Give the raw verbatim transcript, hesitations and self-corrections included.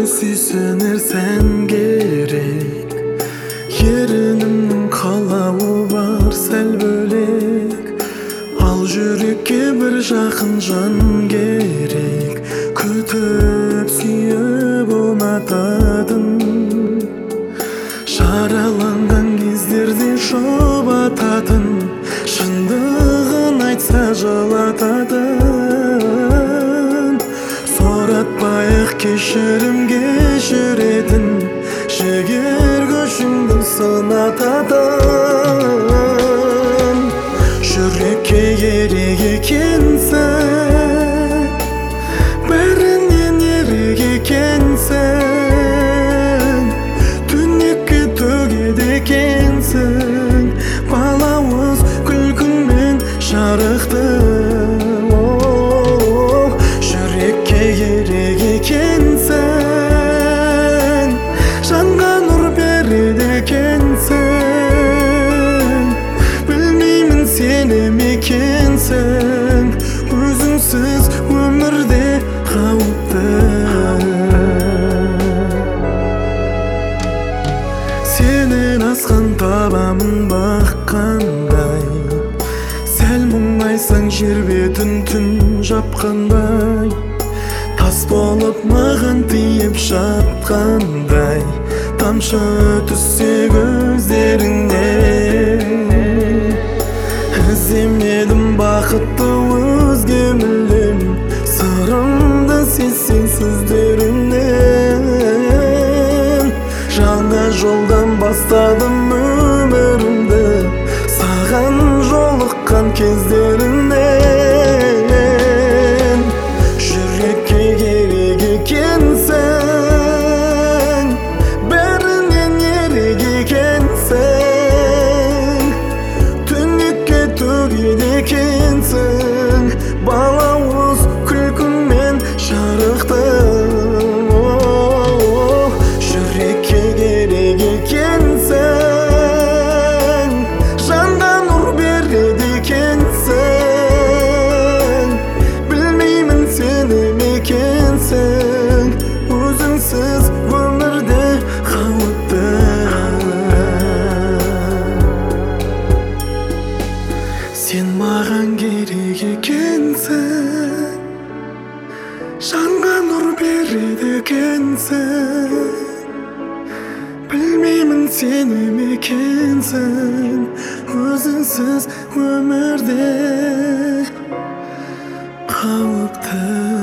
Sүйсөнерсен керек, ерінің қалауы бар сәл бөлек. Ал жүрекке бір жақын жан керек, күтіп сүйіп ұнататын. Жараланған кездерде жұбататын, шындығын айтса жылататын. Соратпай-ақ кешірімге жүретін, жігер күшіңді сынататын. Жүрекке керек екенсің, бәрінен ерек екенсің, түнекке төгеді екенсің, балауыз күлкіңмен жарықты. Жүрекке керек екенсің, жанға нұр береді екенсің, білмеймін сені мекенсің, өзіңсіз өмірде қауіпті. Сенен асқан табамын баққандай, сәл мұңайсаң жер бетін түн жапқандай, тас болып маған тиіп жатқандай, тамшы түссе көздеріңнен. Іздемедім бақытты өзге мүлдем, сырымды сезсең сөздеріңнен. Жаңа жолдан бастадым өмірімді, саған жолыққан кездерімнен. Жүрекке керек екенсің, бәрінен ерек екенсің, түнекке төгеді екенсің, балауыз күлкіңмен жарықты. Жүрекке керек екенсің, жанға нұр береді екенсің, білмеймін сені мекенсің, өзіңсіз өмірде қауіпті. Сен маған керек екенсің, жанға нұр береді екенсің, білмеймін сені мекенсің, өзіңсіз өмірде қауіпті.